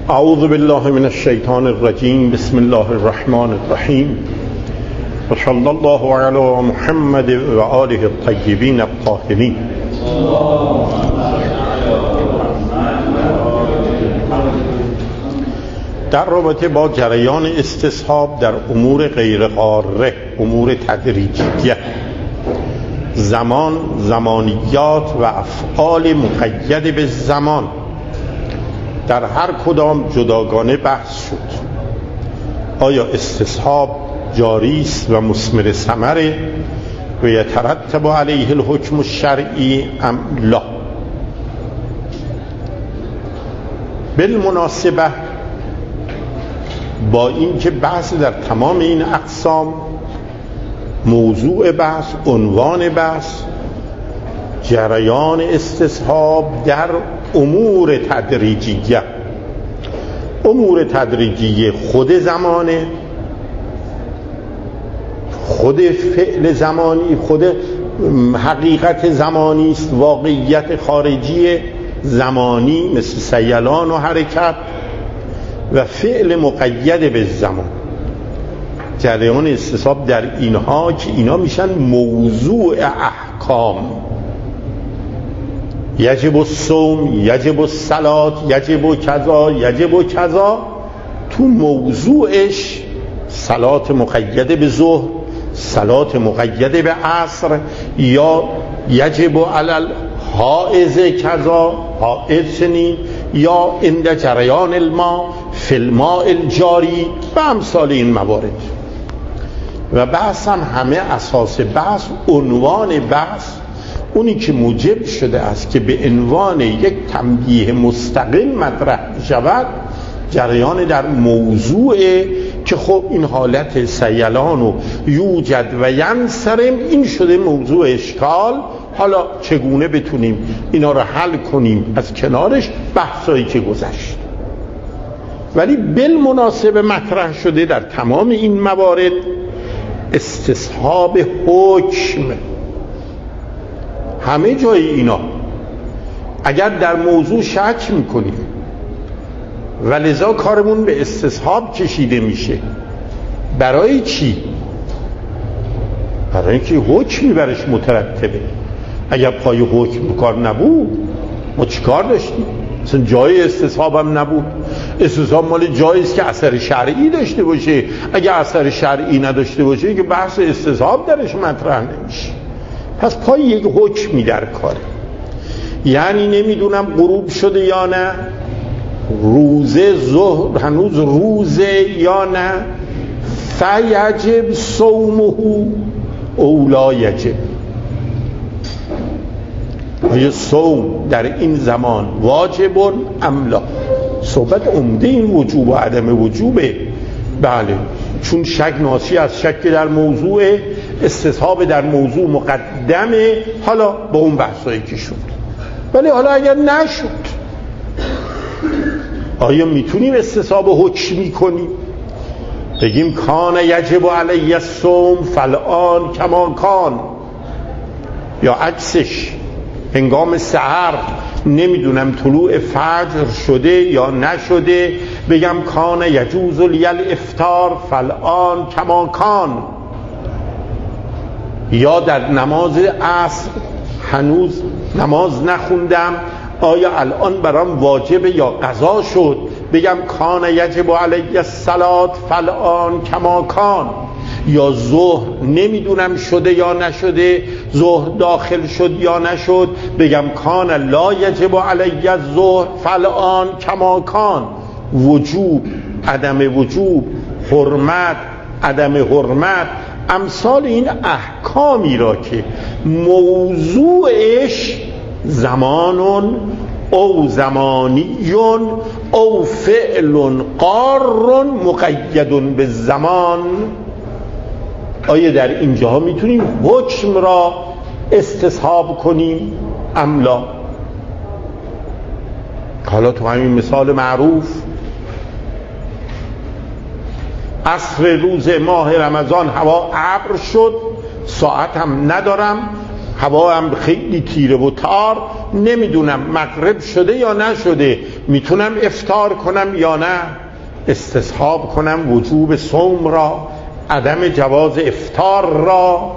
اعوذ بالله من الشیطان الرجیم. بسم الله الرحمن الرحیم. و صلی الله علی محمد و آله الطیبین الطاهرین. در رابطه با جریان استصحاب در امور غیر قاره، امور تدریجیه، زمان، زمانیات و افعال مقید به زمان در هر کدام جداگانه بحث شد. آیا استصحاب جاری است و مثمر ثمره و یترتب علیه الحکم الشرعی ام لا؟ بالمناسبه با این که بحث در تمام این اقسام، موضوع بحث، عنوان بحث جریان استصحاب در امور تدریجیه. امور تدریجیه خود زمانه، خود فعل زمانی، خود حقیقت زمانی است، واقعیت خارجی زمانی مثل سیلان و حرکت و فعل مقید به زمان. جریان استصحاب در اینها که اینا میشن موضوع احکام، یجب الصوم، یجب الصلاة، یجب کذا، یجب کذا، تو موضوعش صلات مقید به ظهر، صلات مقید به عصر، یا یجب علی الحائض کذا، حائض چنین، یا عند جریان الماء فی الماء الجاری و امثال این موارد. و بحث هم همه اساس بحث، عنوان بحث اونی که موجب شده است که به عنوان یک تنبیه مستقل مطرح شود، جریان در موضوع که خب این حالت سیلان و یوجد و ینصرم، این شده موضوع اشکال. حالا چگونه بتونیم اینا رو حل کنیم، از کنارش بحثایی که گذشت. ولی بالمناسبه مطرح شده در تمام این موارد استصحاب حکم. همه جای اینا اگر در موضوع شک میکنیم و لذا کارمون به استصحاب کشیده میشه، برای چی؟ برای اینکه حکمی برش مترتبه. اگر پای حکم کار نبود ما چی کار داشتیم؟ مثلا جای استصحاب هم نبود. استصحاب مال جایی است که اثر شرعی داشته باشه. اگر اثر شرعی نداشته باشه که بحث استصحاب درش مطرح نمیشه. پس پای یک حکمی در کاره. یعنی نمیدونم غروب شده یا نه، روزه ظهر هنوز روزه یا نه، فیجب صومه او لا یجب. آیا صوم در این زمان واجب ام لا؟ صحبت عمده این وجوب و عدم وجوبه. بله، چون شک ناشی از شک در موضوع، استصحاب در موضوع مقدمه. حالا با اون بحثایی که شد، ولی حالا اگر نشد آیا میتونیم استصحاب حکمی کنیم؟ بگیم کان یجب علی الصوم فالآن کما کان، یا عکسش هنگام سحر نمیدونم طلوع فجر شده یا نشده، بگم کان یجوز لی الافطار فالآن کما کان. یا در نماز عصر هنوز نماز نخوندم، آیا الان برام واجبه یا قضا شد؟ بگم کان یجب علی الصلاة فالآن کما کان. یا ظهر نمیدونم شده یا نشده، ظهر داخل شد یا نشد، بگم کان لا یجب علی الظهر فالآن کما کان. وجوب، عدم وجوب، حرمت، عدم حرمت، امثال این احکامی را که موضوعش زمان او زمانیون او فعل قار مقید به زمان، آیا در اینجاها میتونیم حکم را استصحاب کنیم ام لا؟ حالا تو همین مثال معروف، عصر روز ماه رمضان هوا ابر شد، ساعت هم ندارم، هوا هم خیلی تیره و تار، نمیدونم مغرب شده یا نشده، میتونم افطار کنم یا نه، استصحاب کنم وجوب صوم را، عدم جواز افطار را،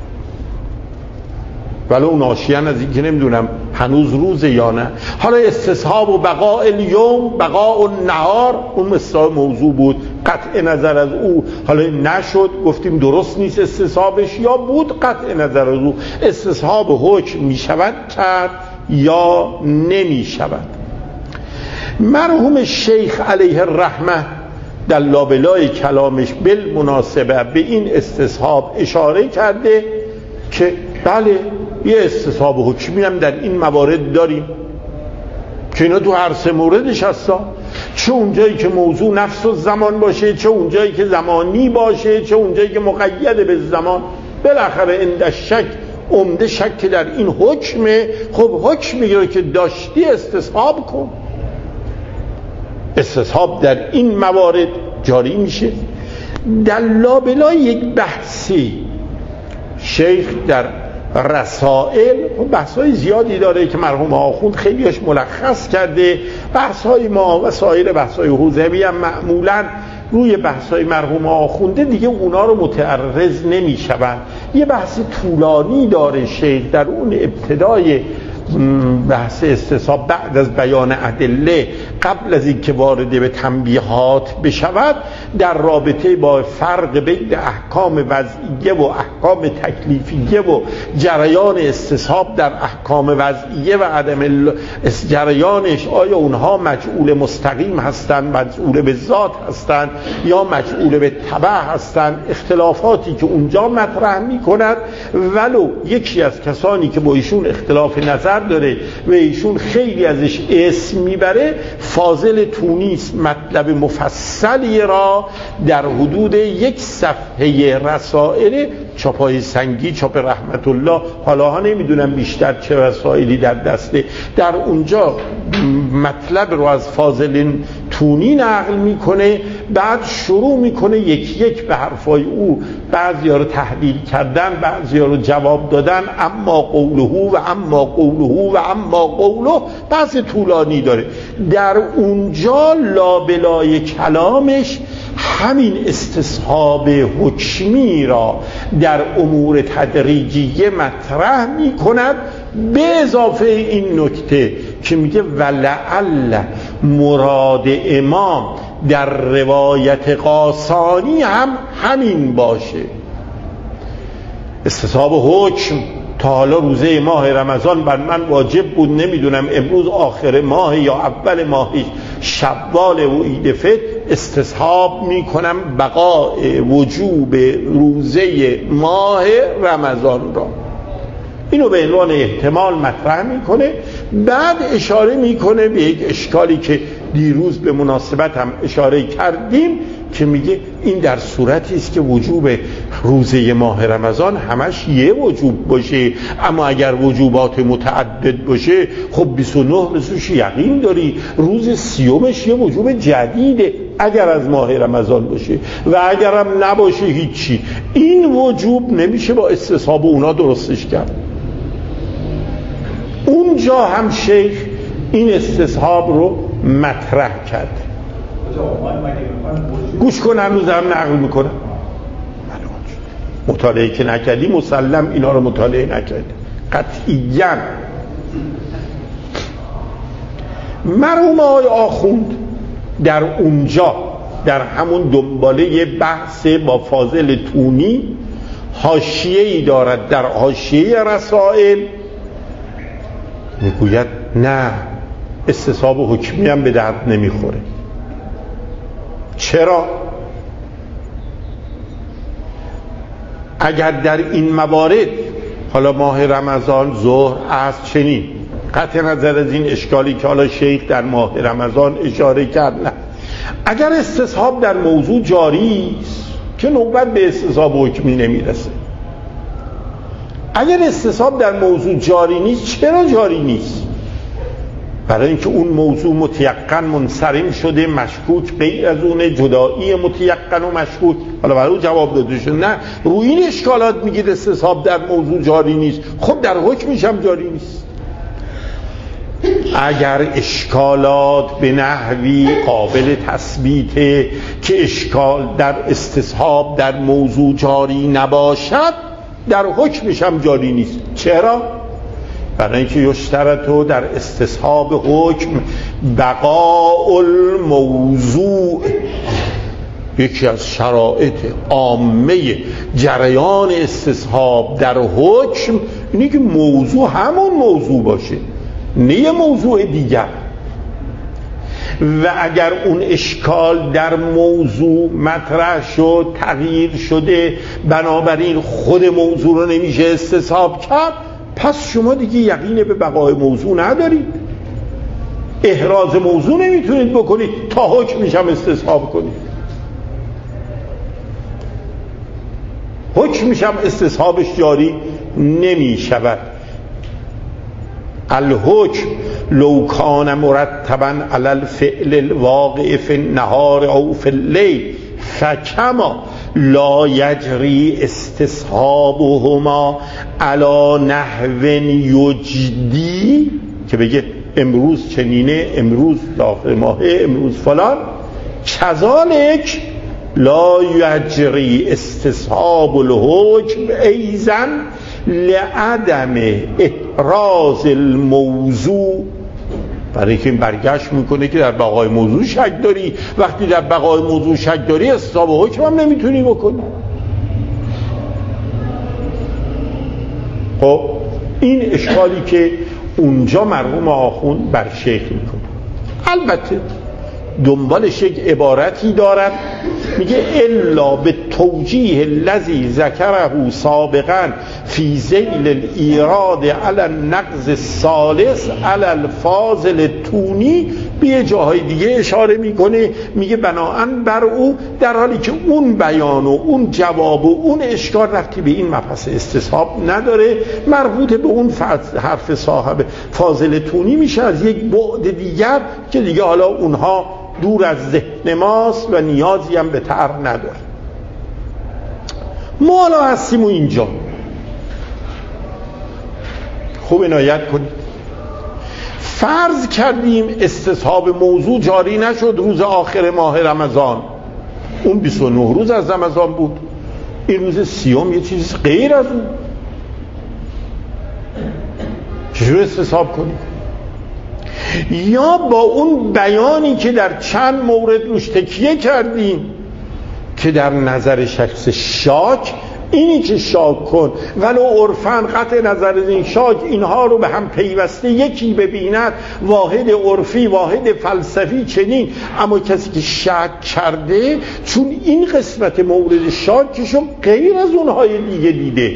ولو ناشیان از این که نمیدونم هنوز روزه یا نه. حالا استصحاب و بقاء الیوم، بقاء النهار، اون مثل موضوع بود، قطع نظر از او حالا نشد، گفتیم درست نیست استصحابش، یا بود قطع نظر از او، استصحاب حکم میشود کرد یا نمیشود. مرحوم شیخ علیه الرحمه در لابلای کلامش بالمناسبه به این استصحاب اشاره کرده که بله یه استصحاب حکمی هم در این موارد داریم که اینا تو هر سه موردش هستا، چه اونجایی که موضوع نفس و زمان باشه، چه اونجایی که زمانی باشه، چه اونجایی که مقید به زمان. بالاخره اند شک، عمده شک در این حکمه، خب حکمی رو که داشتی استصحاب کن. استصحاب در این موارد جاری میشه. در لابلای یک بحثی شیخ در رسائل، بحث‌های زیادی داره که مرحوم آخوند خیلیش ملخص کرده. بحث‌های ما و سایر بحث‌های حوزوی هم معمولاً روی بحث‌های مرحوم آخونده دیگه اونا رو متعرض نمی‌شوند. یه بحث طولانی داره شیخ در اون ابتدای بحث استصحاب، بعد از بیان ادله، قبل از اینکه وارد به تنبیهات بشود، در رابطه با فرق بین احکام وضعیه و احکام تکلیفیه و جریان استصحاب در احکام وضعیه و عدم جریانش، آیا اونها مجعول مستقیم هستند، مجعول به ذات هستند یا مجعول به تبع هستند، اختلافاتی که اونجا مطرح می‌کند. ولو یکی از کسانی که با ایشون اختلاف نظر داره و ایشون خیلی ازش اسم میبره، فاضل تونیس مطلب مفصلی را در حدود 1 صفحه رسائل چاپای سنگی، چاپ رحمت الله، حالا ها نمیدونم بیشتر چه رسائلی در دسته، در اونجا مطلب رو از فاضل تونی نقل میکنه، بعد شروع میکنه یک یک به حرفای او بعضیا رو تحلیل کردن، بعضیا رو جواب دادن، اما قوله و اما قوله و اما قوله، بحث طولانی داره. در اونجا لابلای کلامش همین استصحاب حکمی را در امور تدریجیه مطرح می کند، به اضافه این نکته که میگه ولعل مراد امام در روایت قاسانی هم همین باشه. استصحاب حکم تا حالا روزه ماه رمضان بر من واجب بود، نمیدونم امروز آخر ماه یا اول ماه شوال و عید فطر، استصحاب میکنم بقاء وجوب روزه ماه رمضان را. اینو به عنوان احتمال مطرح میکنه، بعد اشاره میکنه به یک اشکالی که دیروز به مناسبت هم اشاره کردیم که میگه این در صورتی است که وجوب روزه ماه رمضان همش یه وجوب باشه، اما اگر وجوبات متعدد باشه خب 29 مثلش یقین داری، روز 30مش یه وجوب جدیده اگر از ماه رمضان باشه، و اگرم نباشه هیچی. این وجوب نمیشه با استصحاب اونا درستش کرد. اونجا هم شیخ این استصحاب رو مطرح کرد. گوش کن، هنوز هم نقل میکنم. مطالعه که نکردی مسلم اینا رو مطالعه نکردی قطعیاً. مرحوم آقای آخوند در اونجا در همون دنباله بحث با فاضل تونی حاشیه‌ای دارد، در حاشیه رسائل میگوید نه، استصحاب حکمی هم به درد نمیخوره. چرا؟ اگر در این موارد، حالا ماه رمضان، ظهر، عصر، چنین، قطع نظر از این اشکالی که حالا شیخ در ماه رمضان اشاره کرد، نه، اگر استصحاب در موضوع جاری است که نوبت به استصحاب حکمی نمیرسه. اگر استصحاب در موضوع جاری نیست، چرا جاری نیست؟ برای اینکه اون موضوع متیقن منصرم شده، مشکوک غیر از اون، جدایی متیقن و مشکوک. حالا برای اون جواب داده شد نه روی این اشکالات میگید استصحاب در موضوع جاری نیست. خب در حکمش هم جاری نیست. اگر اشکالات به نحوی قابل تثبیته که اشکال در استصحاب در موضوع جاری نباشد، در حکمش هم جاری نیست. چرا؟ برای اینکه یشترط در استصحاب حکم بقاء الموضوع، یکی از شرایط عامه جریان استصحاب در حکم اینه که موضوع همون موضوع باشه، نه یه موضوع دیگر. و اگر اون اشکال در موضوع مطرح شد، تغییر شده، بنابراین خود موضوع رو نمیشه استصحاب کرد، پس شما دیگه یقین به بقای موضوع ندارید، احراز موضوع نمیتونید بکنید تا حکمش هم استصحاب کنید. حکمش هم استصحابش جاری نمیشود. الحکم لو کان مرتبا علی الفعل الواقع فی النهار او فی اللیل فکما لا یجری استصحابهما علی نحو یجدی، که بگه امروز چنینه، امروز داخل ماهه، امروز فلان، کذالک لا یجری استصحاب الحکم ایضا لعدم احراز الموضوع. برای اینکه این برگشت میکنه که در بقای موضوع شک داری. وقتی در بقای موضوع شک داری استصحاب حکم هم نمیتونی بکنی. خب این اشکالی که اونجا مرحوم آخوند بر شیخ میکنه، البته دنبالش یک عبارتی دارد، میگه الا به توجیه الذی ذکره سابقا فی ذیل الایراد علی النقض الثالث علی الفاضل تونی، به جاهای دیگه اشاره میکنه، میگه بناهن بر او، در حالی که اون بیان و اون جواب و اون اشکال رفتی به این مبحث استصحاب نداره، مربوط به اون حرف صاحب فاضل تونی میشه از یک بعد دیگر که دیگه حالا اونها دور از ذهن ماست و نیازی هم به طرح نداره. ما حالا هستیم و اینجا خوب عنایت کنید. فرض کردیم استصحاب موضوع جاری نشد روز آخر ماه رمضان، اون 29 روز از رمضان بود، این روز 30 یه چیز غیر از اون، چجور استصحاب کنیم؟ یا با اون بیانی که در چند مورد روش تکیه کردیم که در نظر شخص شاک اینی که شاک کن ولو عرفاً قطع نظر از این شاک اینها رو به هم پیوسته یکی ببیند، واحد عرفی واحد فلسفی چنین، اما کسی که شک کرده چون این قسمت مورد شاکشون غیر از اونهای دیگه دیده،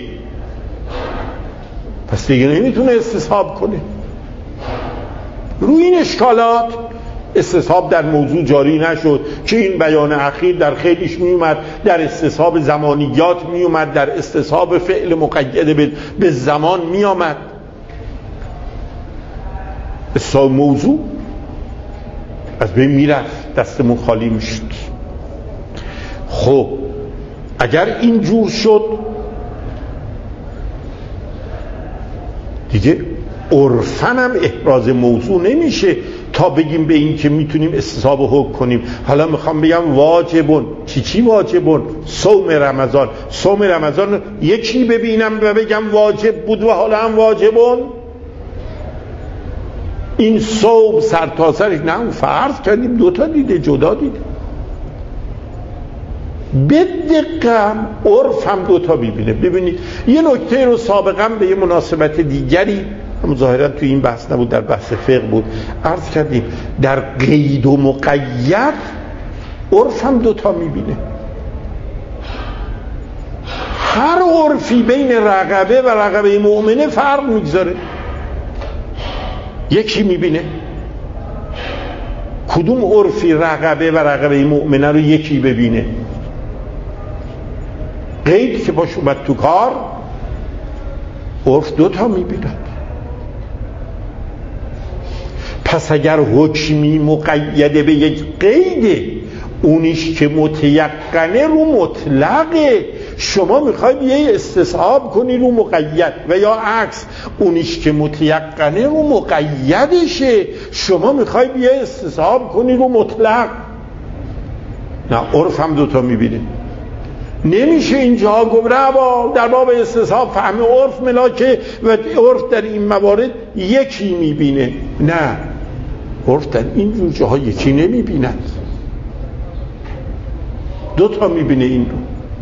پس دیگه نمیتونه استصحاب کنه. روی این اشکالات استصحاب در موضوع جاری نشد که این بیان اخیر در خیلیش میومد، در استصحاب زمانیات میومد، در استصحاب فعل مقید به زمان میامد. استصحاب موضوع از بین میرفت، دستمون خالی میشد. خب اگر این جور شد دیگه عرفاً هم احراز موضوع نمیشه تا بگیم به این که میتونیم استصحاب حکم کنیم. حالا میخوام بگم واجبون، چی واجبون؟ صوم رمضان. صوم رمضان یکی ببینم و بگم واجب بود و حالا هم واجبون؟ این صوم سرتاسرش نه، فرض کردیم دوتا دیده، جدا دیده. به دقیقاً عرف هم دوتا ببینه. ببینید یه نکته رو سابقا به یه مناسبت دیگری، ظاهرا توی این بحث نبود، در بحث فقه بود، عرض کردیم در قید و مقید عرف هم دوتا میبینه. هر عرفی بین رقبه و رقبه مؤمنه فرق میگذاره. یکی میبینه کدوم عرفی رقبه و رقبه مؤمنه رو یکی ببینه. قید که باش اومد تو کار، عرف دوتا میبیند. پس اگر حکمی مقیده به یک قیده، اونیش که متیقنه رو مطلقه، شما میخوای بیای استصحاب کنی رو مقید، و یا عکس، اونیش که متیقنه رو مقیدشه، شما میخوای بیای استصحاب کنی رو مطلق. نه، عرف هم دوتا میبینه. نمیشه اینجا گفت در باب استصحاب فهم عرف ملاکه و عرف در این موارد یکی میبینه. نه، عرف در این جور جاها یکی نمیبیند، دوتا میبینه این رو.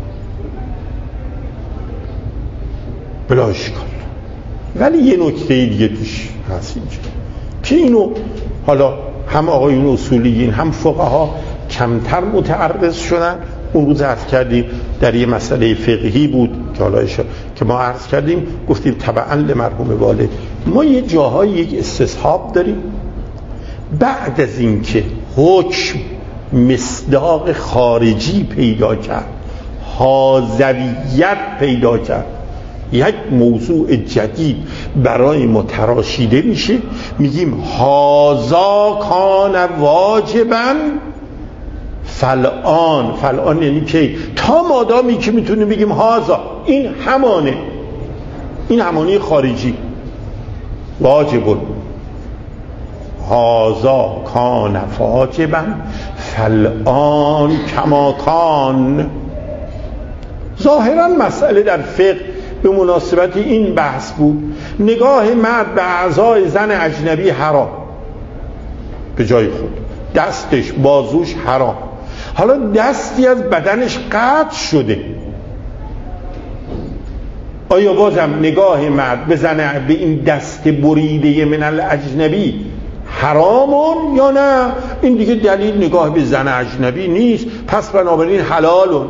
بلا اشکال. ولی یه نکته دیگه توش هست اینجا که اینو حالا هم آقایون اصولیین هم فقها کمتر متعرض شدن. اون روز عرض کردیم در یه مسئله فقهی بود که حالا که ما عرض کردیم، گفتیم تبعاً لمرحوم والد ما یه جاهای یک استصحاب داریم بعد از اینکه حکم مصداق خارجی پیدا کرد، حاذویت پیدا کرد، یک موضوع جدید برای ما تراشیده میشه، میگیم هازا کان واجباً فلان یعنی که تا مادامی که میتونیم بگیم هازا این همانه خارجی واجب، هازا کان واجباً فلان کما کان. ظاهراً مسئله در فقه به مناسبت این بحث بود، نگاه مرد به اعضای زن اجنبی حرام به جای خود، دستش بازوش حرام. حالا دستی از بدنش قطع شده، آیا بازم نگاه مرد به زن به این دست بریده من الاجنبی حرامون یا نه؟ این دیگه دلیل نگاه به زن اجنبی نیست، پس بنابراین حلالون.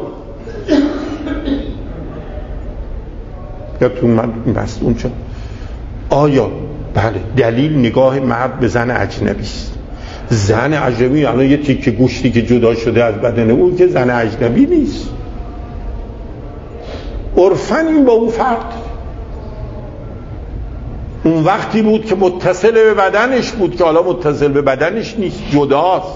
یادتون من این بحث اون چون آیا بله دلیل نگاه مرد به زن اجنبی است. زن اجنبی الان یه تیکه گوشتی که جدا شده از بدن اون که زن اجنبی نیست، عرفاً این با اون فرق. اون وقتی بود که متصل به بدنش بود که حالا متصل به بدنش نیست، جداست.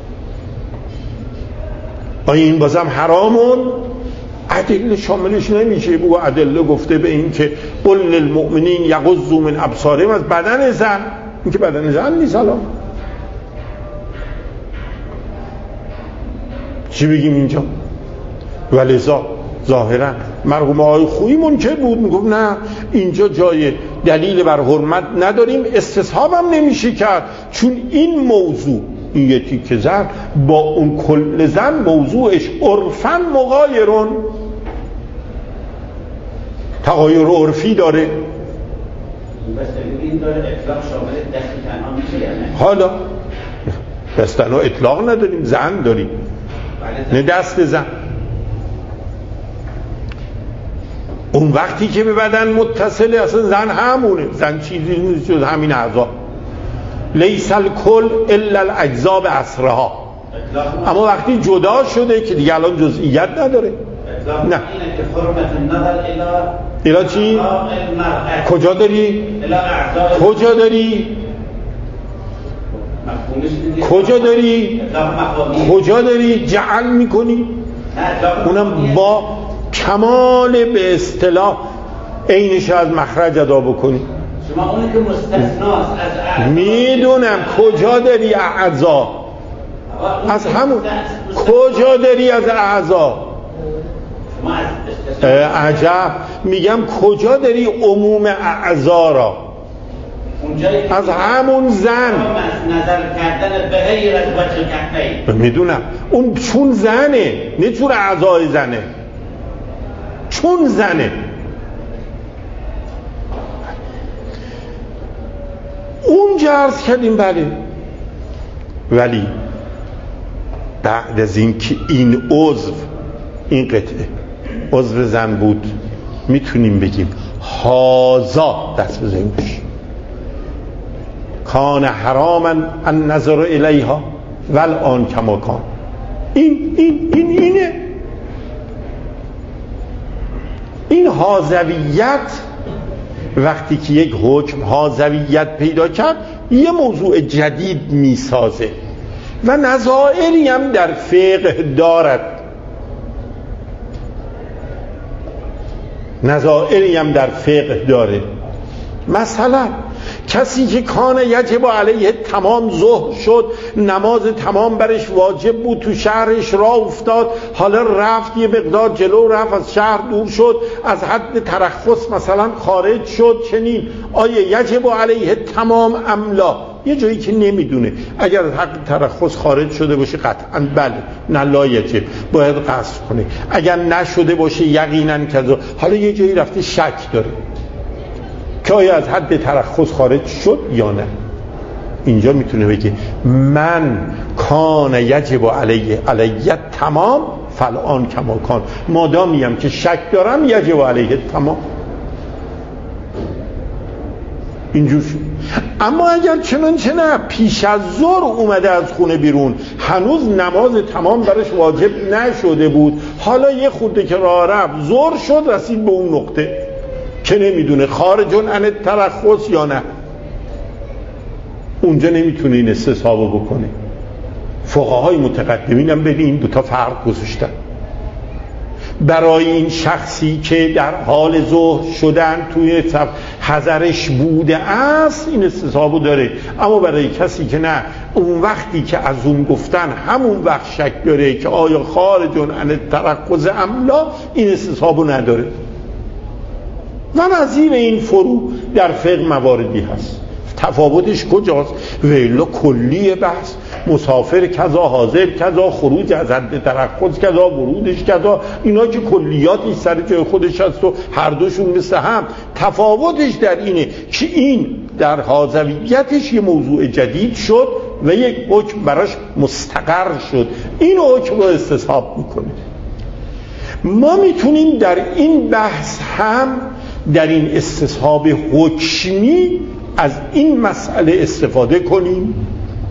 آیا این بازم حرامون؟ ادله شاملش نمیشه. بو ادله گفته به این که قل للمؤمنین یغضوا من ابصارهم، از بدن زن، این که بدن زن نیست. حالا چی بگیم اینجا؟ ولذا ظاهرا مرحوم آقای خویی منکر بود، میگفت نه اینجا جای دلیل بر حرمت نداریم، استصحاب هم نمیشه کرد، چون این موضوع این یکی که زن با اون کل زن موضوعش عرفاً مغایرون، تغایر عرفی داره. بس این داره اطلاق شامل دست تنها میشه یا نه؟ حالا دست تنها اطلاق نداریم، زن داریم، نه دست زن. اون وقتی که به بدن متصله اصلا زن همونه، زن چیزی نیست جز همین اعضا. لیس الکل الا الاجزا باسرها. اما وقتی جدا شده که دیگه الان جزئیت نداره. نه الا چی؟ کجا داری؟ کجا داری؟ کجا داری؟ جعل میکنی؟ اونم با کمال به اصطلاح عینش از مخرج ادا بکنی. شما اونی که مستثناست از اعضا میدونم کجا داری اعضا، از همون کجا داری از اعضا. عجب، میگم کجا داری عموم اعضا را؟ از همون زن نظر کردن به غیر از وجه کفین. میدونم اون چون زنه، نه چون اعضای زنه، چون زنه. اون عرض کردیم بله، ولی بعد از این که این عضو، این قطعه عضو زن بود، میتونیم بگیم هازا دست بزنیم بشیم کان حراما النظر الیها والآن کما کان. اینه این حاذویت وقتی که یک حکم حاذویت پیدا کرد یه موضوع جدید میسازه و نظائری هم در فقه دارد، نظائری هم در فقه داره. مثلا کسی که کان یجب علیه تمام ظهر شد، نماز تمام برش واجب بود، تو شهرش راه افتاد، حالا رفت یه مقدار جلو، رفت از شهر دور شد، از حد ترخص مثلا خارج شد، چنین آیا یجب علیه تمام املا؟ یه جایی که نمیدونه، اگر از حد ترخص خارج شده باشه قطعا بله، نه لا یجب، باید قصر کنه. اگر نشده باشه یقینا کذا. حالا یه جایی رفته شک داره که آیا از حد ترخص خارج شد یا نه، اینجا میتونه بگه من کان یجب علیه تمام فالآن کما کان، مادامیم که شک دارم یجب علیه تمام، اینجور شد. اما اگر چنانچه نه پیش از ظهر اومده از خونه بیرون، هنوز نماز تمام برش واجب نشده بود، حالا یه خورده که راه رفت ظهر شد، رسید به اون نقطه که نمیدونه خارجون عن ترخص یا نه، اونجا نمیتونه این استصحابو بکنه. فقهای متقدمین هم بین این دوتا فرق گذاشتن. برای این شخصی که در حال ظهر شدن توی حضرش بوده است این استصحابو داره، اما برای کسی که نه، اون وقتی که از اون گفتن همون وقت شک داره که آیا خارجون عن ترخص املا، این استصحابو نداره. و نظیر این فرو در فقه مواردی هست. تفاوتش کجاست؟ ویلا کلیه بحث، مسافر کذا، حاضر کذا، خروج از حد ترخص کذا، ورودش کذا، اینا که کلیاتی سر جای خودش هست و هر دوشون مثل هم. تفاوتش در اینه که این در حاذویتش یه موضوع جدید شد و یک حکم براش مستقر شد، این حکم رو استصحاب میکنه. ما میتونیم در این بحث هم، در این استصحاب حکمی، از این مسئله استفاده کنیم.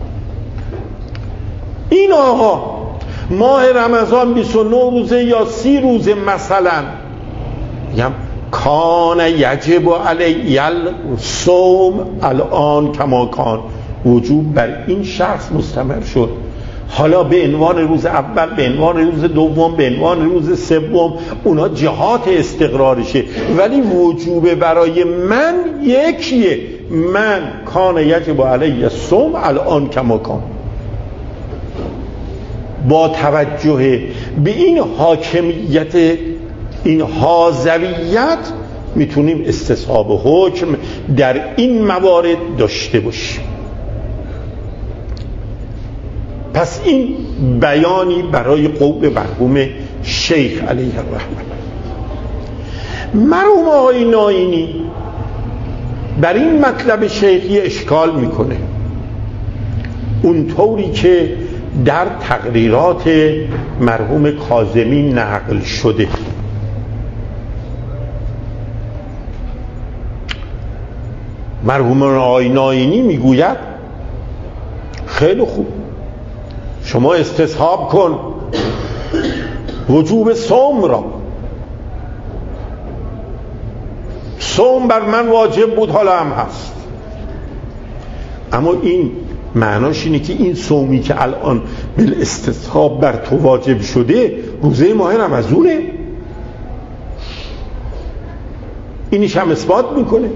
این آقا ماه رمضان 29 روزه یا 30 روزه مثلا، میگم کان یجب علی الصوم الان کما کان، وجوب بر این شخص مستمر شد، حالا به عنوان روز اول، به عنوان روز دوم، به عنوان روز سوم، اونا جهات استقرارشه، ولی وجوب برای من یکیه، من کان یجب علی الصوم الان کما کان. با توجه به این حاکمیت، این حاذویت، میتونیم استصحاب حکم در این موارد داشته باشیم. پس این بیانی برای قول مرحوم شیخ علیه الرحمه. مرحوم آقای ناینی بر این مطلب شیخی اشکال میکنه، اونطوری که در تقریرات مرحوم کاظمی نقل شده. مرحوم آقای ناینی میگوید خیلی خوب، شما استصحاب کن وجوب صوم را، صوم بر من واجب بود حالا هم هست، اما این معناش اینه که این صومی که الان بالاستصحاب بر تو واجب شده روزه ماه رمضانه، اینیش هم اثبات میکنه.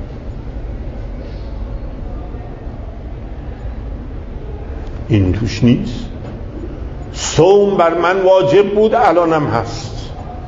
این توش نیست. صوم بر من واجب بود الانم هست.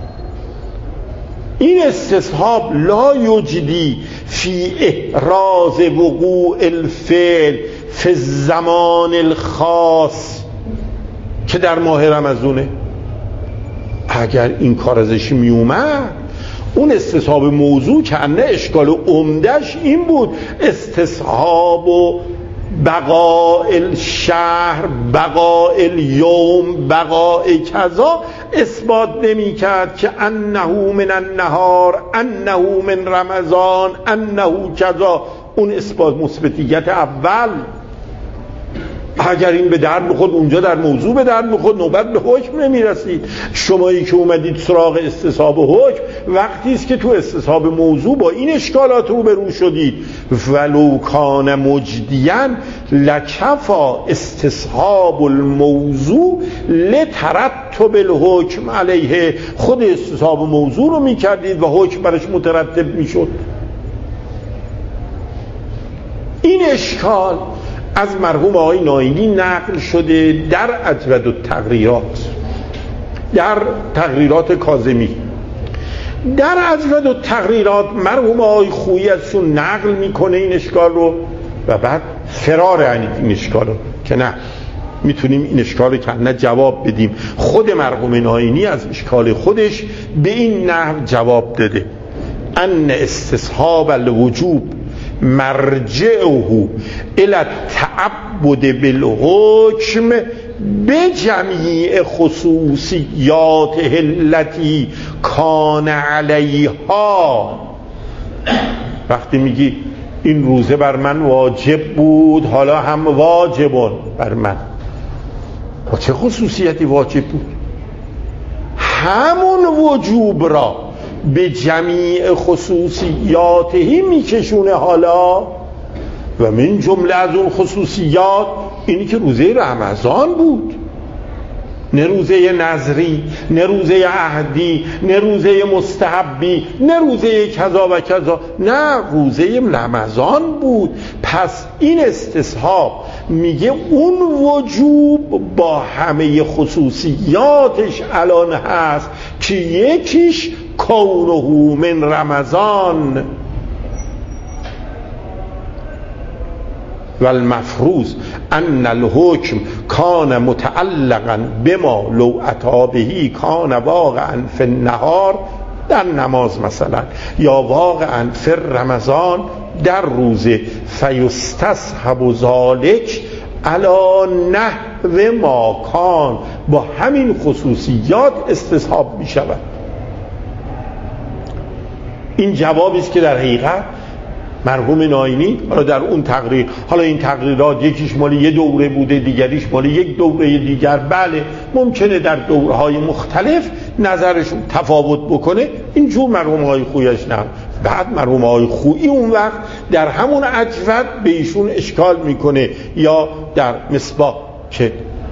این استصحاب لا یجدی فی احراز وقوع الفعل فی الزمان الخاص که در ماه رمضانه. اگر این کار ازش می اومد، اون استصحاب موضوع که انه اشکال عمدش این بود، استصحاب و بقاء الشهر، بقاء الیوم، بقاء کذا اثبات نمی کرد که انه من النهار، انه من رمضان، انه کذا. اون اثبات مثبتیت اول. اگر این به درد بخورد اونجا در موضوع به درد بخورد، نوبت به حکم نمیرسید. شمایی که اومدید سراغ استصحاب حکم، وقتی است که تو استصحاب موضوع با این اشکالات روبرو شدید. ولو کان مجدیاً لکفا استصحاب الموضوع لترتب الحکم علیه. خود استصحاب موضوع رو میکردید و حکم برش مترتب میشد. این اشکال از مرحوم آقای ناینی نقل شده در اجود التقریرات، در تقریرات کاظمی. در اجود التقریرات مرحوم آقای خویی ازشون نقل میکنه این اشکال رو و بعد فرار عنید این اشکال رو که نه میتونیم این اشکال رو که نه جواب بدیم. خود مرحوم ناینی از اشکال خودش به این نحو جواب داده: ان استصحاب الوجوب مرجعه الى التعبد بالحکم بجمیع خصوصیاته التي کان علیها. وقتی میگی این روزه بر من واجب بود، حالا هم واجبون بر من، با چه خصوصیتی واجب بود؟ همون وجوب را به جمیع خصوصیاتی میکشونه حالا. و من جمله از اون خصوصیات اینی که روزه رمضان بود، نه روزه نظری، نه روزه عهدی، نه روزه مستحبی، نه روزه کذا و کذا، نه روزه رمضان بود. پس این استصحاب میگه اون وجوب با همه خصوصیاتش الان هست که یکیش کونه من رمضان و المفروض ان الحکم کان متعلقا بما لو اتی بهی کان واقعا فی النهار، در نماز مثلا، یا واقعا فی رمضان، در روزه، فیستصحب ذلک علی نحو ما کان، با همین خصوصیات استصحاب می شود. این جوابی است که در حقیقت مرحوم ناینی حالا در اون تقریر، حالا این تقریرات یکیش مال یه دوره بوده، دیگریش مال یک دوره دیگر، بله ممکنه در دوره‌های مختلف نظرشون تفاوت بکنه، اینجور مرحوم آقای خوییش نه. بعد مرحوم آقای خویی اون وقت در همون اجود به ایشون اشکال میکنه، یا در مصباح که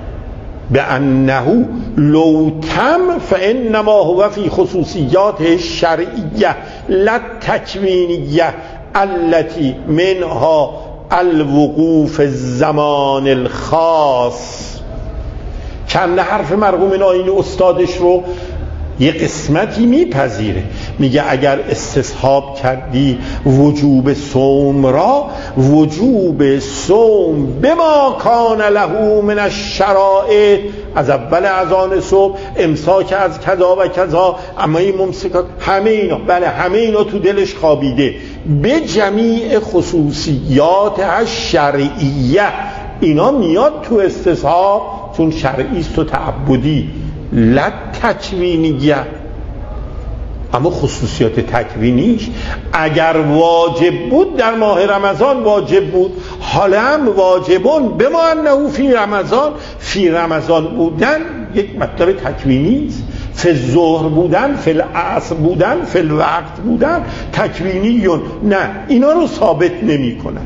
بأنه لو تم فإنما هو في خصوصیات الشرعیه لا تکوینیه التي منها الوقوف الزمان الخاص. چند حرف مرحوم ناینی استادش رو یه قسمتی میپذیره، میگه اگر استصحاب کردی وجوب صوم را، وجوب صوم بما کان له من الشرائع، از اول اذان صبح، امساک از کذا و کذا، اما این ممسکات، همه اینا، بله همه اینا تو دلش خوابیده، به جمیع خصوصیات الشرعیه، اینا میاد تو استصحاب چون شرعی است و تعبدی، لا تکوینیه. اما خصوصیات تکوینیش اگر واجب بود در ماه رمضان واجب بود، حالا هم واجبون بما انه فی رمضان، فی رمضان بودن یک مطلب تکوینی است، فی الظهر بودن، فی العصر بودن، فی الوقت بودن تکوینیون، نه اینا رو ثابت نمی کنند.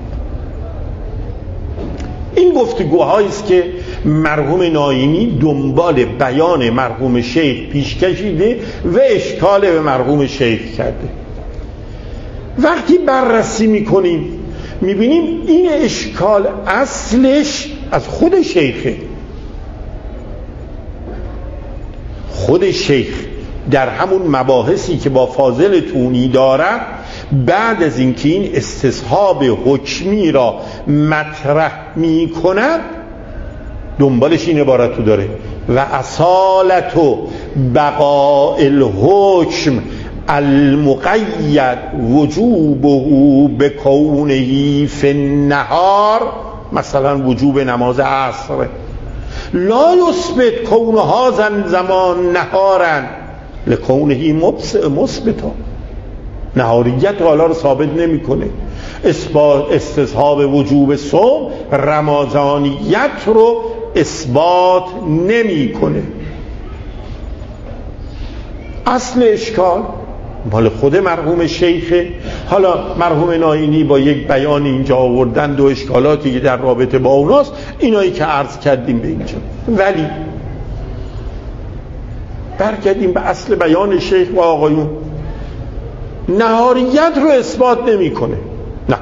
این گفتگوهایی است که مرحوم ناینی دنبال بیان مرحوم شیخ پیش کشیده و اشکال به مرحوم شیخ کرده. وقتی بررسی میکنیم میبینیم این اشکال اصلش از خود شیخه. خود شیخ در همون مباحثی که با فاضل تونی دارد، بعد از اینکه این استصحاب حکمی را مطرح می کند، دنبالش این عبارتو داره: و اصالت بقاء الحکم المقید وجوبه بکونه فی النهار، مثلا وجوب نماز عصر، لا یثبت کونه هذا زمان نهارا لکونه مثبتا، نهاریت حالا رو ثابت نمیکنه. استصحاب وجوب صوم رمضانیت رو اثبات نمیکنه. اصل اشکال مال خود مرحوم شیخه. حالا مرحوم ناینی با یک بیان اینجا آوردن دو اشکالاتی که در رابطه با اوناست، اینایی که عرض کردیم به اینجا. ولی برگردیم به اصل بیان شیخ و آقایون. نهاریت رو اثبات نمیکنه، نه.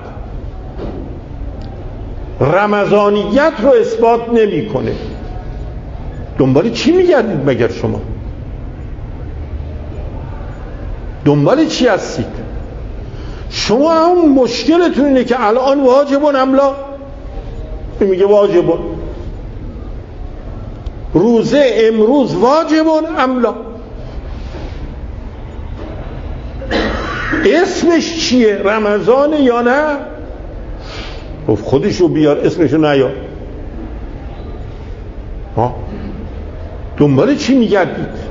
رمضانیت رو اثبات نمیکنه. دنبال چی میگردید مگر شما؟ دنبال چی هستید؟ شما هم مشکلتون اینه که الان واجبون املا، این میگه واجبون، روزه امروز واجبون املا، اسمش چیه؟ رمضان یا نه؟ خودشو بیار، اسمشو نیار. دنبال چی میگردید؟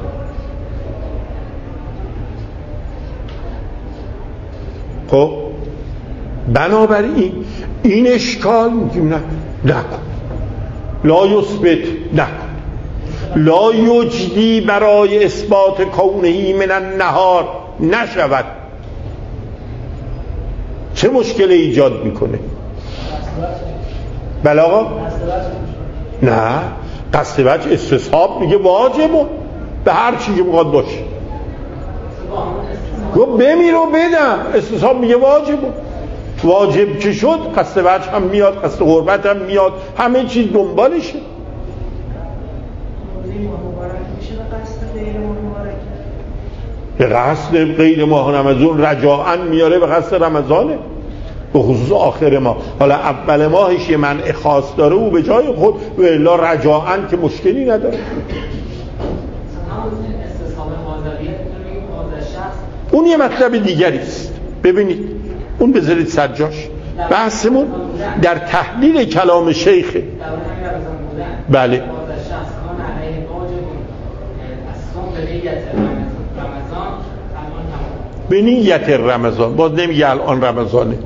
خب بنابراین این اشکال میگیم نکن، لا یثبت نکن، لا یجدی برای اثبات کونهی من النهار نشود. چه مشکل ایجاد میکنه؟ بله آقا؟ نه، قصد وجه استصحاب میگه واجبه به هر چی که میخواد باشه. گفت بمیر و بدم، استصحاب میگه واجبه. واجب که شد قصد وجه هم میاد، قصد قربت هم میاد، همه چیز دنبالشه. به قصد غیر ماه رمضان رجاءً میاره، به قصد رمضانه، به خصوص آخر ماه. حالا اول ماهش یه منع خاص داره او به جای خود، و الا رجاءً که مشکلی نداره. اون یه مطلب دیگری است. ببینید اون بذارید سرجاش. بحثمون در تحلیل کلام شیخه. بله به نیت رمضان، باز نمیگه الان رمضانه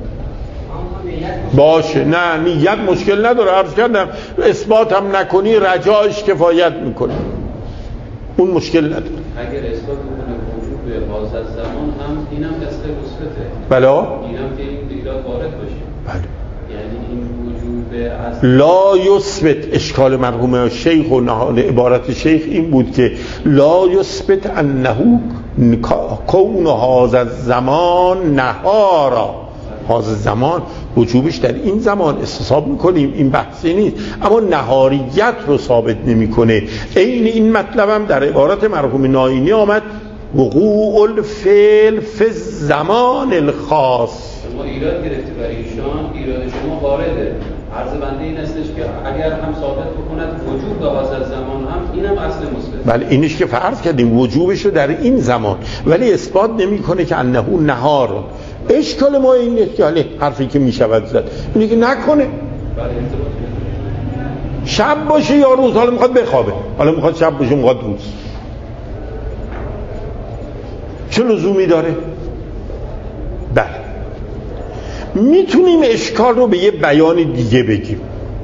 باشه، نه نیت مشکل نداره، عرض کردم اثبات هم نکنی رجاش کفایت میکنه، اون مشکل نداره. اگر اثبات بکنه وجود به حاضر زمان هم اینم دسته مثبته. بله اینم که این ایراد وارد باشه. بله. یعنی این وجود به اصل لا یثبت. اشکال مرحوم شیخ و نهال عبارت شیخ این بود که لا یثبت انه کون هذا الزمان نهارا. هذا الزمان وجوبش در این زمان استصحاب میکنیم، این بحثی نیست، اما نهاریت رو ثابت نمیکنه. این مطلبم در عبارت مرحوم ناینی آمد، وقوع الفعل فی الزمان الخاص. شما ایراد گرفتی برای ایشان، ایراد شما وارده. عرض بنده این استش که اگر هم ثابت بکند وجوب به حاضر زمان هم اینم اصل مثبت. بله اینش که فرض کردیم وجوبش رو در این زمان، ولی اثبات نمیکنه که انه نهار. اشکال ما اینه که حرفی که میشود زد اینه که نکنه شب باشه یا روز، حالا میخواد بخوابه، حالا میخواد شب باشه میخواد روز، چه لزومی داره؟ بله میتونیم اشکال رو به یه بیان دیگه بگیم.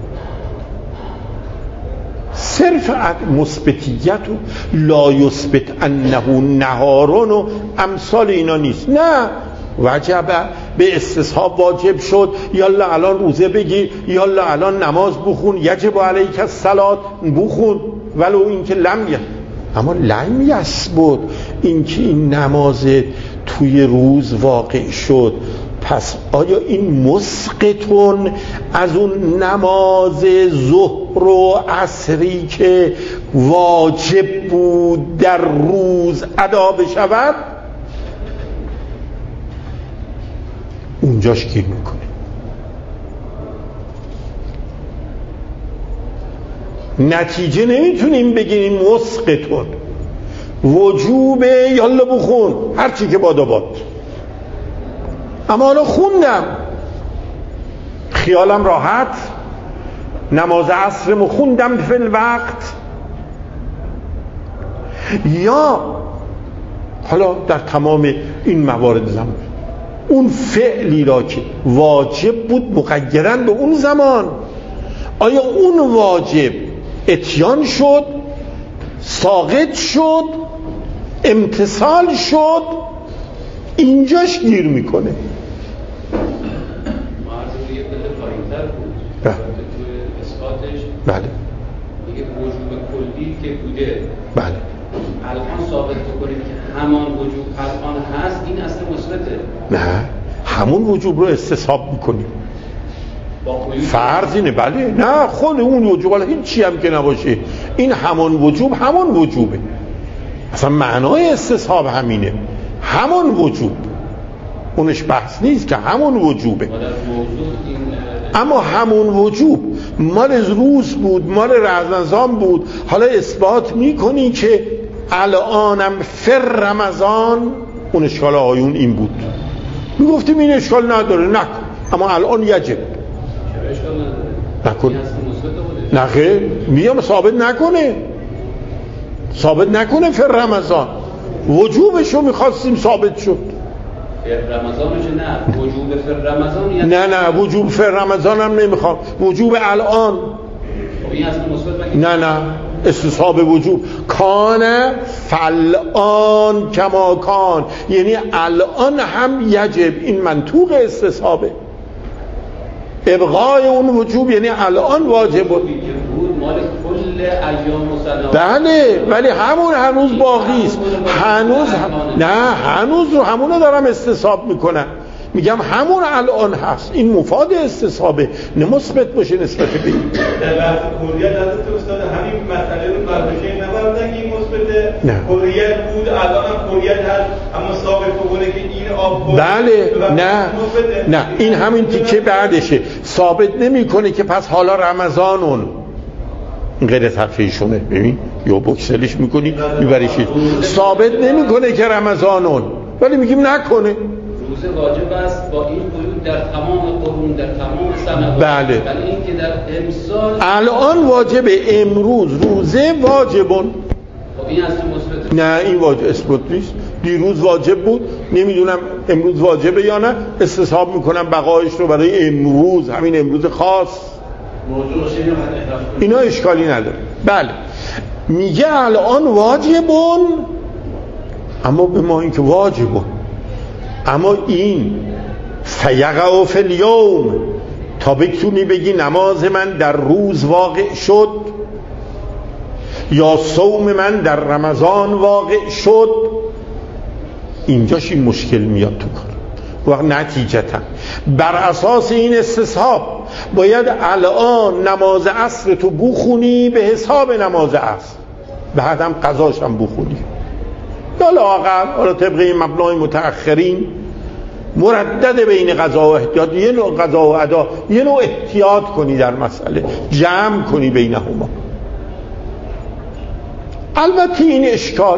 صرف مثبتیت و لا یثبت انه نهارون و امثال اینا نیست. نه، وجبه به استصحاب واجب شد، یالا الان روزه بگیر، یالا الان نماز بخون، یجب علیک الصلاة بخون، ولو اینکه اما لم یثبت اینکه این نماز توی روز واقع شد، پس آیا این مسقطون از اون نماز ظهر و عصری که واجب بود در روز ادا بشود؟ اونجاش گیر میکنه. نتیجه نمیتونیم بگیم مسقطون وجوبه یالا بخون هرچی که باد و باد. اما حالا خوندم خیالم راحت، نماز عصرمو خوندم فی الوقت، یا حالا در تمام این موارد زمان اون فعلی را که واجب بود مقیداً به اون زمان، آیا اون واجب اتیان شد، ساقط شد، امتثال شد؟ اینجاش گیر میکنه. بله میگه وجوب کلی که بوده، بله الان ثابت بکنیم که همان وجوب الان هست، این اصل مثبته. نه، همون وجوب رو استصحاب میکنیم. فرض اینه. بله نه، خود اون وجوب، حالا هیچ چی هم که نباشه، این همان وجوب همون وجوبه، اصلا معنای استصحاب همینه، همون وجوب، اونش بحث نیست که همون وجوبه. اما همون وجوب مال روز بود، مال رمضان بود، حالا اثبات میکنی که الانم فر رمضان، اون اشکال آیون این بود، میگفتیم این اشکال نداره، نکن، اما الان یجب نکن. نه خیر، میگم ثابت نکنه، ثابت نکنه فر رمضان، وجوبشو میخواستیم ثابت شد. رمضانش نه، وجوب فر رمضان یعنی نه وجوب فر رمضان هم نمیخوام، وجوب الان. این اصل مثبت نه استصحاب وجوب کان فالآن کما کان، یعنی الان هم یجب، این منطوق استصحابه. ابقای اون وجوب یعنی الان واجب بود مال کل ایام و سنوات. بله ولی همون هنوز باقی است، هنوز نه، هنوز رو همون دارم استصحاب میکنم، میگم همون الان هست، این مفاد استصحابه، نمثبت باشه نسبت به این. در بحث کلیت حضرت استاد همین مسئله رو برداشته نبردن که این مثبت کلیت بود، الان هم کلیت هست، اما ثابت بکنه که این آب بود. بله نه این همین تیکه بعدشه، ثابت نمیکنه که پس حالا رمضانون، این غیر طرفیشونه، ببین یا بکسلش میکنی میبریشید، ثابت نمیکنه که رمضانون، ولی میگیم نکنه. روزه واجب است با این قیود در تمام قرون، در تمام سنوات. بله ولی این که در امسال الان واجبه، امروز روزه واجبون. این اصل مثبت. نه این واجب اثبات نیست، دیروز واجب بود، نمیدونم امروز واجبه یا نه، استصحاب میکنم بقایش رو برای امروز، همین امروز خاص، اینا اشکالی نداره. بله میگه الان واجبون، اما به ما این که واجبون، اما این فیقع فی الیوم، تا بتونی بگی نماز من در روز واقع شد یا صوم من در رمضان واقع شد، اینجاش این مشکل میاد تو کار. و نتیجتا بر اساس این استصحاب باید الان نماز عصر تو بخونی به حساب نماز عصر، بعدم قضاش هم بخونی، یا لااقل طبق این مبنای متأخرین مردد بین قضا و احتیاط، یه نوع قضا و ادا، یه نوع احتیاط کنی در مسئله، جمع کنی بینهما. البته این اشکال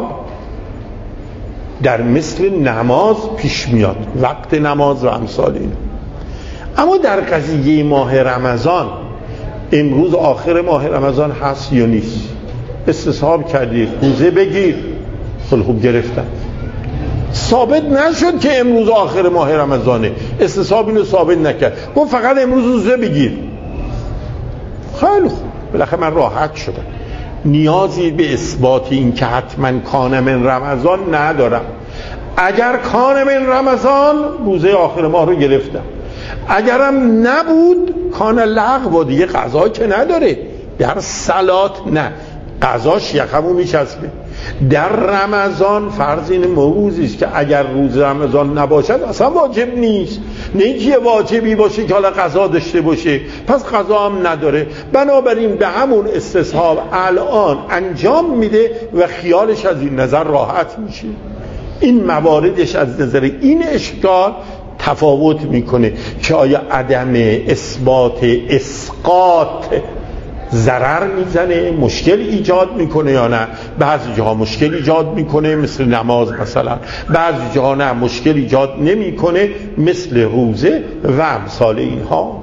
در مثل نماز پیش میاد، وقت نماز و امثال این. اما در قضیه ماه رمضان، امروز آخر ماه رمضان هست یا نیست، استصحاب کردی روزه بگیر، خوب گرفتن، ثابت نشد که امروز آخر ماه رمضانه، استصحاب اینو ثابت نکرد، گفت فقط امروز روزه بگیر. خیلی خوب، بالاخره من راحت شدم، نیازی به اثبات این که حتما کان من رمضان ندارم. اگر کان من رمضان، روزه آخر ماه رو گرفتم، اگرم نبود کان لغو، دیگه قضا که نداره. در صلات نه، قضاش یخمو میچسبه. در رمضان فرض این موضوعی است که اگر روز رمضان نباشد اصلا واجب نیست، نه اینکه واجبی باشه که حالا قضا داشته باشه، پس قضا هم نداره. بنابراین به همون استصحاب الان انجام میده و خیالش از این نظر راحت میشه. این مواردش از نظر این اشکال تفاوت میکنه که آیا عدم اثبات اسقاط ضرر میزنه، مشکل ایجاد میکنه یا نه. بعضی جاها مشکل ایجاد میکنه مثل نماز مثلا، بعضی جاها نه مشکل ایجاد نمیکنه مثل روزه و امثال اینها.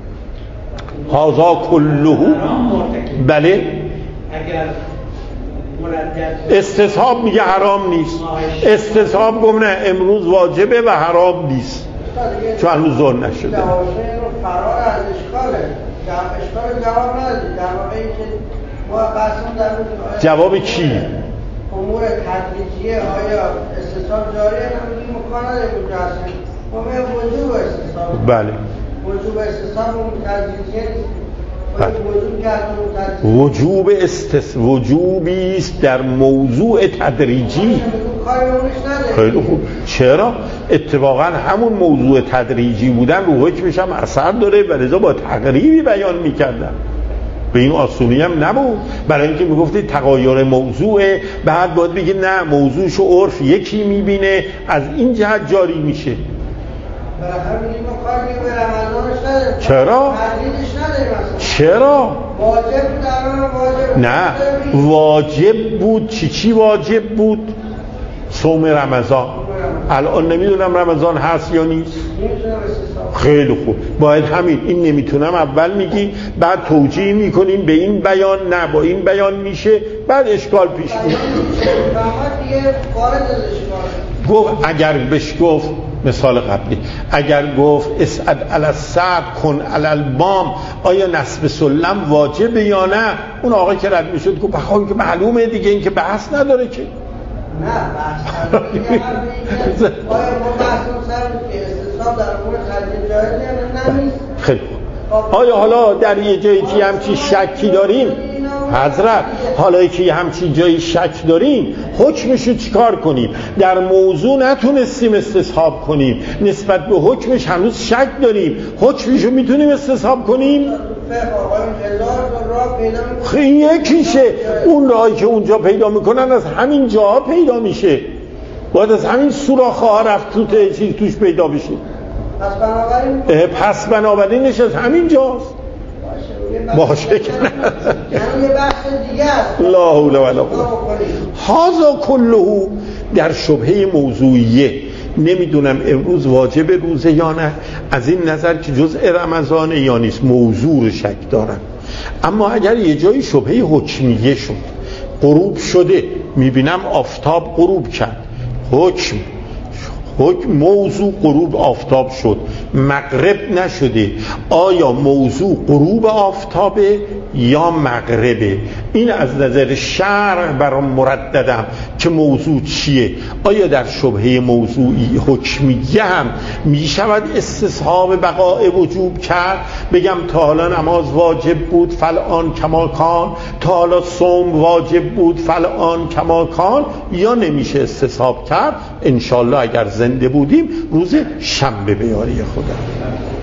هذا كله. بله اگر استصحاب میگه حرام نیست، استصحاب گفت نه امروز واجبه و حرام نیست چون هنوز ظهر نشده. فرار از اشکاله، اشکال جواب ندید. در واقع این که ما بحثمون در بود جواب کی؟ امور تدریجیه آیا استصحاب جاریه نمیدونیم مکانه بود هستیم ما میگه وجوب استصحاب. بله وجوب استصحاب اون تدریجیه نیست. وجوبی است در موضوع تدریجی. خیلی خوب. چرا؟ اتفاقا همون موضوع تدریجی بودن رو حکمش هم اثر داره و لذا با تقریبی بیان میکردن. به این آسونی هم نبود، برای اینکه میگفتی تغایر موضوعه، بعد باید بگی نه موضوعش و عرف یکی میبینه، از این جهت جاری میشه. چرا؟ چرا؟ نه واجب بود. چی واجب بود؟ صوم رمضان. الان نمیدونم رمضان هست یا نیست. خیلی خوب، باید همین این نمیتونم اول میگی، بعد توجیه میکنیم به این بیان، نه با این بیان میشه، بعد اشکال پیش میاد. گفت اگر بهش گفت مثال قبلی، اگر گفت اسعد علی السعد کن علی البام، آیا نصب سلم واجبه یا نه؟ اون آقا که رد میشد گفت بخواه که معلومه دیگه، این که بحث نداره که. نه بحث نداره. آیا ما بحثمون سر بود که استصحاب در امور خرجی جایزه یا نیست؟ خیلی آیا حالا در یه جایی که همچی شکی داریم حضرت، حالا که همچی جایی شک داریم حکمشو چیکار کنیم؟ در موضوع نتونستیم استصحاب کنیم، نسبت به حکمش هنوز شک داریم، حکمشو میتونیم استصحاب کنیم؟ خیلی یکیشه، اون راهی که اونجا پیدا میکنن از همین جاها پیدا میشه، باید از همین سوراخ‌ها ها رفت تو چیز توش پیدا بشه. پس بنابراینش از همین جاست. باشه که نه لا حول ولا قوة. هذا كله در شبهه موضوعیه. نمیدونم امروز واجب روزه یا نه، از این نظر که جزء رمضانه یا نیست موضوع رو شک دارم. اما اگر یه جایی شبهه حکمیه شد، غروب شده، میبینم آفتاب غروب کرد، حکم موضوع غروب آفتاب شد، مغرب نشده، آیا موضوع غروب آفتابه یا مغربه؟ این از نظر شرع برام مرددم که موضوع چیه. آیا در شبهه موضوعی حکمیه هم می شود استصحاب بقاء وجوب کرد؟ بگم تا حالا نماز واجب بود فالآن کما کان، تا حالا صوم واجب بود فالآن کما کان، یا نمیشه استصحاب کرد؟ انشالله اگر زنده بودیم روز شنبه به یاری خدا.